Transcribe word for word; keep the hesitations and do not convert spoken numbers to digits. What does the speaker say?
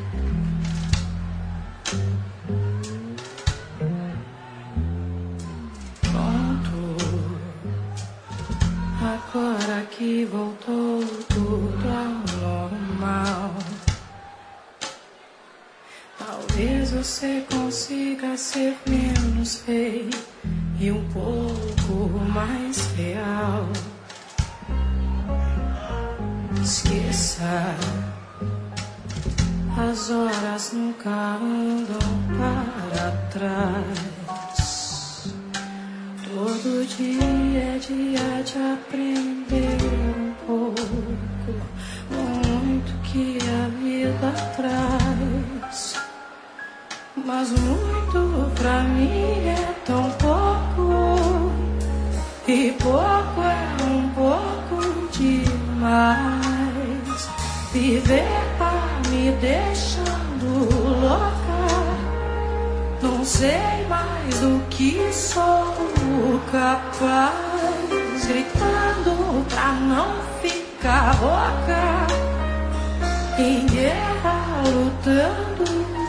Agora que voltou tudo ao normal, talvez você consiga ser menos feio e um pouco mais real. Esqueça, as horas nunca andam para trás. Todo dia é dia de aprender um pouco, muito que a vida traz. Mas muito pra mim é tão pouco, e pouco é um pouco demais. Viver tá me deixando louca, não sei mais do que sou capaz, gritando pra não ficar rouca, em guerra lutando